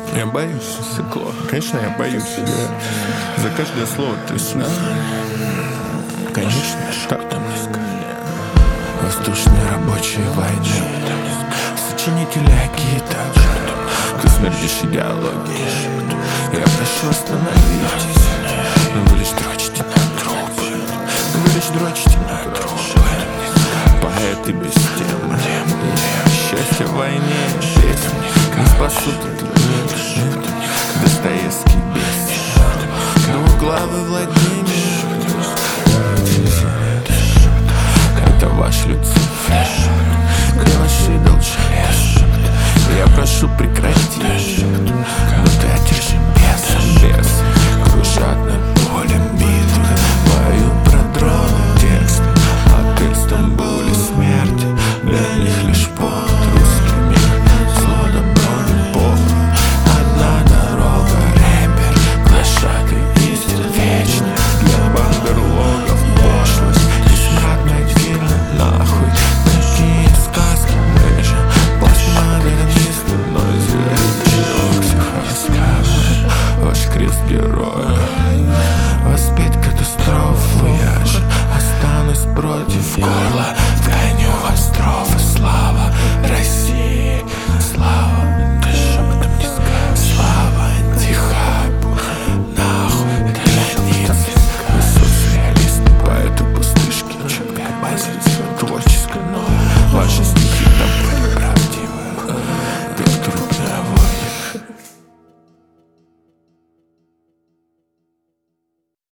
Я боюсь, сыкло. Конечно, я боюсь. Я за каждое слово трясусь. Конечно, так. Воздушные рабочие войны, сочинители Акита, ты смердишь идеологией. Я прошу остановитесь. Вы лишь дрочите на трубы. Вы лишь дрочите на трубы. Поэты без темы. Счастье в войне. Не спасут этот мир. Достоевский бесит. Двуглавый Владимир. Это ваш Люцифер. Калаши долчелес. Я прошу прекратить. Но ты одержим бес. Кружат над полем битвы. Поют про дроны тексты. Отель Стамбуле смерти. Для них лишь повод. Русский мир. Зло добро любовь. Одна дорога. Рэпер. Глашатый истин вечный. Для бандерлогов пошлость. И смрадная дверь нахуй. Такие сказки. Мы же постмодернисты. Но зелень рассказывает ваш крест героя. Воспеть катастрофу. Я же останусь против горла. В коню острофы слава.